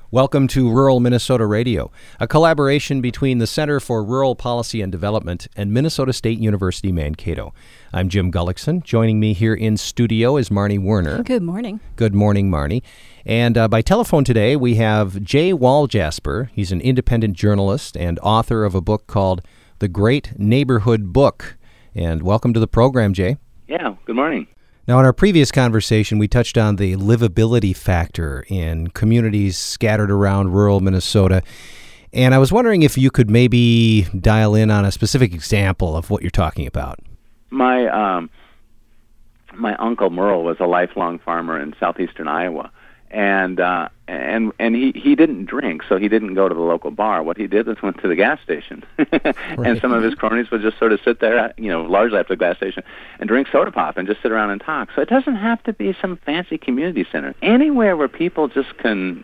Welcome to Rural Minnesota Radio, a collaboration between the Center for Rural Policy and Development and Minnesota State University Mankato. I'm Jim Gullickson. Joining me here in studio is Marnie Werner. Good morning. Good morning, Marnie. And by telephone today, we have Jay Walljasper. He's an independent journalist and author of a book called The Great Neighborhood Book. And welcome to the program, Jay. Yeah, good morning. Now, in our previous conversation, we touched on the livability factor in communities scattered around rural Minnesota. And I was wondering if you could maybe dial in on a specific example of what you're talking about. My uncle Merle was a lifelong farmer in southeastern Iowa, and he didn't drink, so he didn't go to the local bar. What he did was went to the gas station, and some of his cronies would just sort of sit there, largely after the gas station, and drink soda pop and just sit around and talk. So it doesn't have to be some fancy community center. Anywhere where people just can,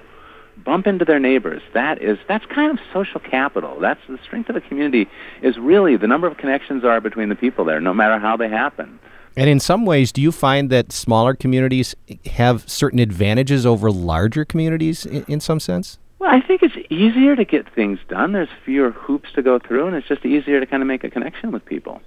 bump into their neighbors. That's kind of social capital. That's the strength of a community, is really the number of connections there are between the people there, no matter how they happen. And in some ways, do you find that smaller communities have certain advantages over larger communities in some sense? Well, I think it's easier to get things done. There's fewer hoops to go through, and it's just easier to kind of make a connection with people.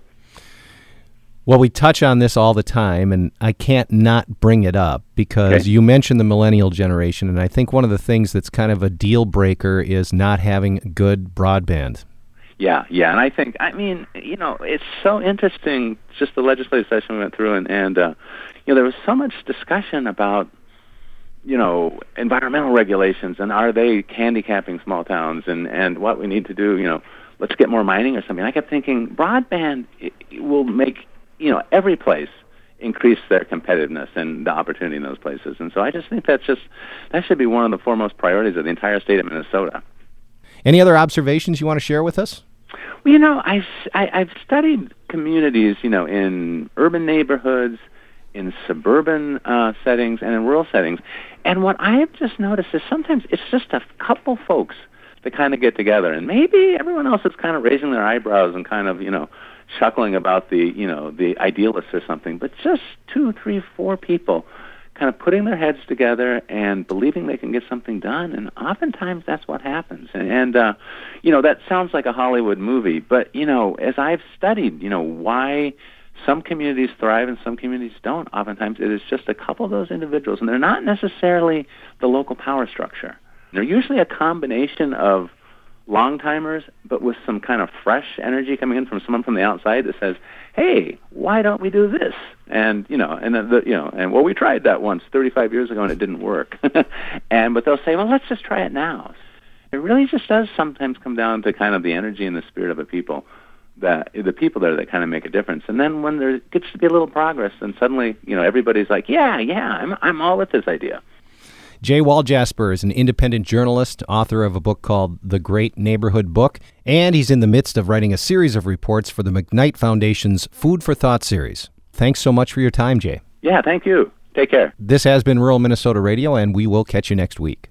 Well, we touch on this all the time, and I can't not bring it up because you mentioned the millennial generation, and I think one of the things that's kind of a deal breaker is not having good broadband. Yeah, and I think, it's so interesting, just the legislative session we went through, and there was so much discussion about, environmental regulations, and are they handicapping small towns, and what we need to do, let's get more mining or something. I kept thinking, broadband will make, every place increase their competitiveness and the opportunity in those places. And so I just think that should be one of the foremost priorities of the entire state of Minnesota. Any other observations you want to share with us? Well, I've studied communities, in urban neighborhoods, in suburban settings, and in rural settings. And what I have just noticed is sometimes it's just a couple folks that kind of get together, and maybe everyone else is kind of raising their eyebrows and kind of, chuckling about the idealists or something. But just 2, 3, 4 people kind of putting their heads together and believing they can get something done, and oftentimes that's what happens. And that sounds like a Hollywood movie, but, as I've studied, why some communities thrive and some communities don't, oftentimes it is just a couple of those individuals, and they're not necessarily the local power structure. They're usually a combination of long-timers, but with some kind of fresh energy coming in from someone from the outside that says, hey, why don't we do this? And, well, we tried that once 35 years ago and it didn't work. But they'll say, well, let's just try it now. It really just does sometimes come down to kind of the energy and the spirit of the people there that kind of make a difference. And then when there gets to be a little progress, then suddenly, everybody's like, yeah, I'm all with this idea. Jay Walljasper is an independent journalist, author of a book called The Great Neighborhood Book, and he's in the midst of writing a series of reports for the McKnight Foundation's Food for Thought series. Thanks so much for your time, Jay. Yeah, thank you. Take care. This has been Rural Minnesota Radio, and we will catch you next week.